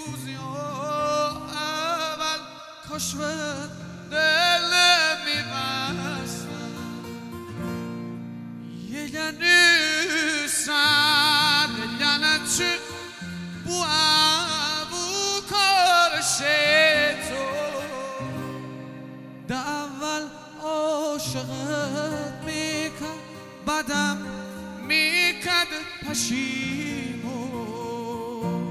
روزی اول کاش به دل میبستم یعنی سر یعنی چی bu کارشه تو اول عاشقت میکرد بعدم میکرد پشیمون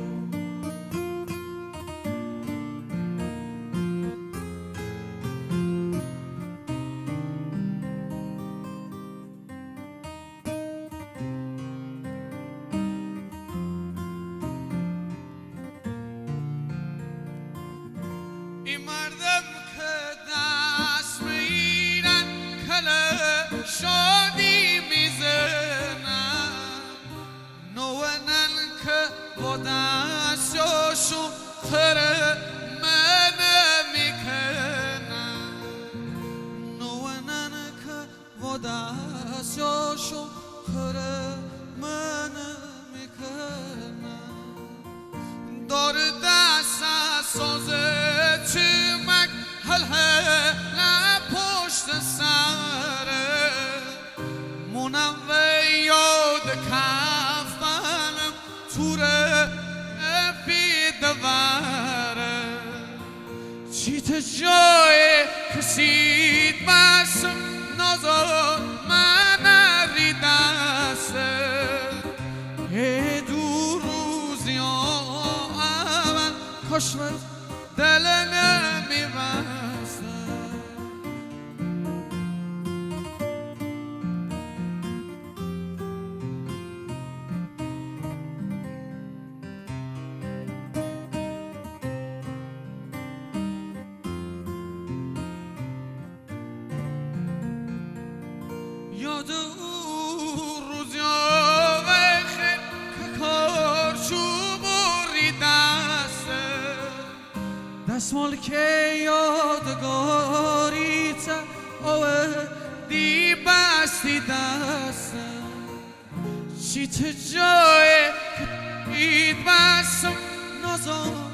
این مردم که دست میرن کله شادی میزنن نوانن که با دستشون خره من میکنن نوانن که با دستشون خره من میکنن دار دست سازه چمک هل هل پشت سره مونم و یاد کفنم توره پی دوره چیت جای کسید بسم نازار من ریدسته دو روزی اول کاش من دل نمیبستم یاد اون روزی خیلی که کارچوب ریدسته دستمال که یادگاریت اوه دی بستی دستم چی تو جای که دید بستم نازم